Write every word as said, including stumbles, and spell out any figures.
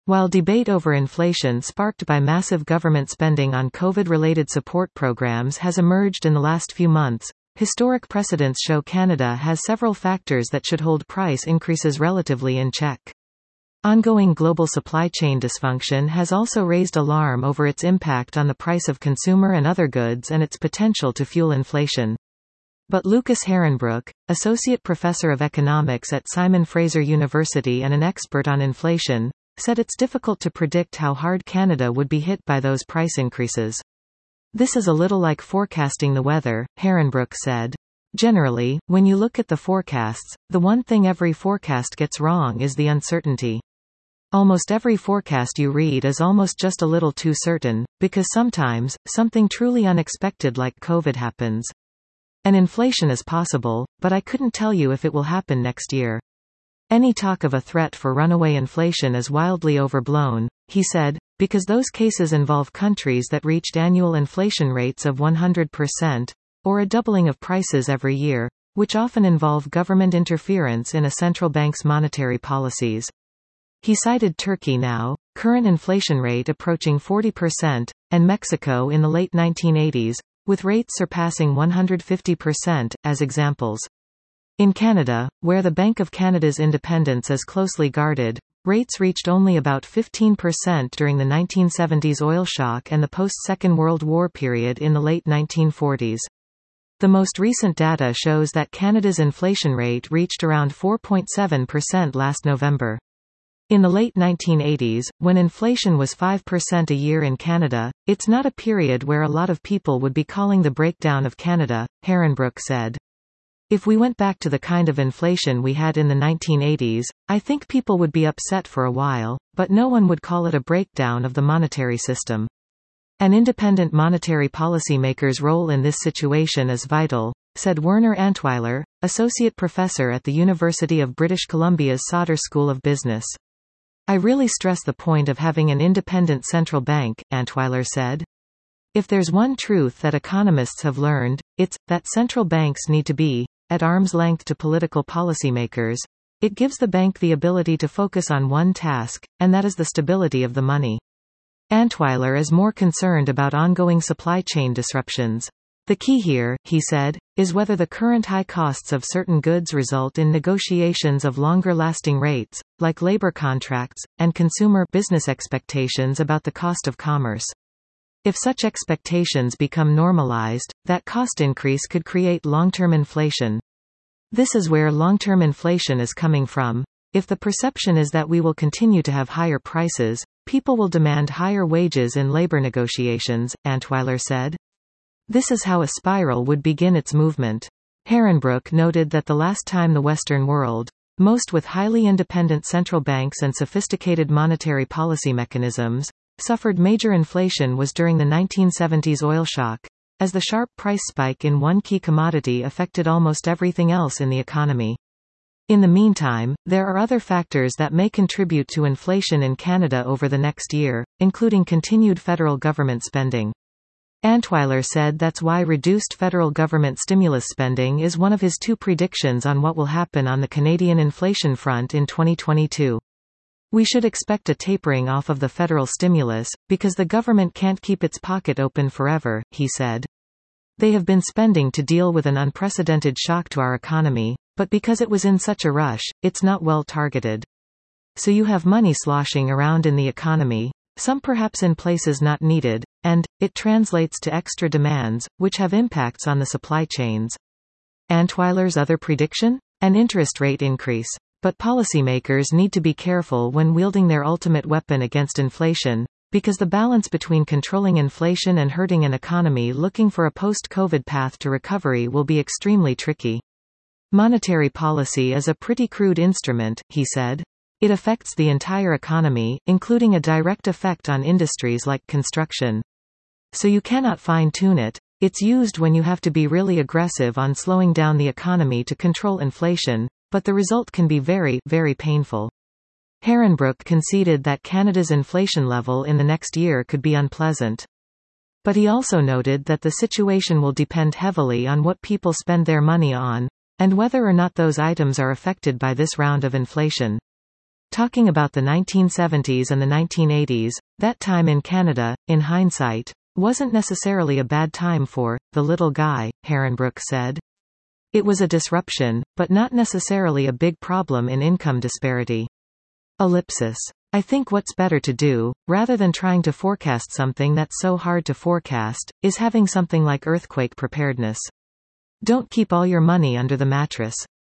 While debate over inflation sparked by massive government spending on COVID-related support programs has emerged in the last few months, historic precedents show Canada has several factors that should hold price increases relatively in check. Ongoing global supply chain dysfunction has also raised alarm over its impact on the price of consumer and other goods and its potential to fuel inflation. But Lucas Harenbroek, associate professor of economics at Simon Fraser University and an expert on inflation, said it's difficult to predict how hard Canada would be hit by those price increases. This is a little like forecasting the weather, Harenbroek said. Generally, when you look at the forecasts, the one thing every forecast gets wrong is the uncertainty. Almost every forecast you read is almost just a little too certain, because sometimes, something truly unexpected like COVID happens. And inflation is possible, but I couldn't tell you if it will happen next year. Any talk of a threat for runaway inflation is wildly overblown, he said, because those cases involve countries that reached annual inflation rates of one hundred percent, or a doubling of prices every year, which often involve government interference in a central bank's monetary policies. He cited Turkey now, current inflation rate approaching forty percent, and Mexico in the late nineteen eighties, with rates surpassing one hundred fifty percent, as examples. In Canada, where the Bank of Canada's independence is closely guarded, rates reached only about fifteen percent during the nineteen seventies oil shock and the post-Second World War period in the late nineteen forties. The most recent data shows that Canada's inflation rate reached around four point seven percent last November. In the late nineteen eighties, when inflation was five percent a year in Canada, it's not a period where a lot of people would be calling the breakdown of Canada, Harenbroek said. If we went back to the kind of inflation we had in the nineteen eighties, I think people would be upset for a while, but no one would call it a breakdown of the monetary system. An independent monetary policymaker's role in this situation is vital, said Werner Antwiler, associate professor at the University of British Columbia's Sauder School of Business. I really stress the point of having an independent central bank, Antwiler said. If there's one truth that economists have learned, it's that central banks need to be at arm's length to political policymakers. It gives the bank the ability to focus on one task, and that is the stability of the money. Antwiler is more concerned about ongoing supply chain disruptions. The key here, he said, is whether the current high costs of certain goods result in negotiations of longer-lasting rates, like labor contracts, and consumer business expectations about the cost of commerce. If such expectations become normalized, that cost increase could create long-term inflation. This is where long-term inflation is coming from. If the perception is that we will continue to have higher prices, people will demand higher wages in labor negotiations, Antwiler said. This is how a spiral would begin its movement. Harenbroek noted that the last time the Western world, most with highly independent central banks and sophisticated monetary policy mechanisms, suffered major inflation was during the nineteen seventies oil shock, as the sharp price spike in one key commodity affected almost everything else in the economy. In the meantime, there are other factors that may contribute to inflation in Canada over the next year, including continued federal government spending. Antwiler said that's why reduced federal government stimulus spending is one of his two predictions on what will happen on the Canadian inflation front in twenty twenty-two. We should expect a tapering off of the federal stimulus, because the government can't keep its pocket open forever, he said. They have been spending to deal with an unprecedented shock to our economy, but because it was in such a rush, it's not well targeted. So you have money sloshing around in the economy, some perhaps in places not needed, and it translates to extra demands, which have impacts on the supply chains. Antwiler's other prediction? An interest rate increase. But policymakers need to be careful when wielding their ultimate weapon against inflation, because the balance between controlling inflation and hurting an economy looking for a post-COVID path to recovery will be extremely tricky. Monetary policy is a pretty crude instrument, he said. It affects the entire economy, including a direct effect on industries like construction. So you cannot fine-tune it. It's used when you have to be really aggressive on slowing down the economy to control inflation, but the result can be very, very painful. Harenbroek conceded that Canada's inflation level in the next year could be unpleasant. But he also noted that the situation will depend heavily on what people spend their money on, and whether or not those items are affected by this round of inflation. Talking about the nineteen seventies and the nineteen eighties, that time in Canada, in hindsight, wasn't necessarily a bad time for the little guy, Harenbrook said. It was a disruption, but not necessarily a big problem in income disparity. Ellipsis. I think what's better to do, rather than trying to forecast something that's so hard to forecast, is having something like earthquake preparedness. Don't keep all your money under the mattress.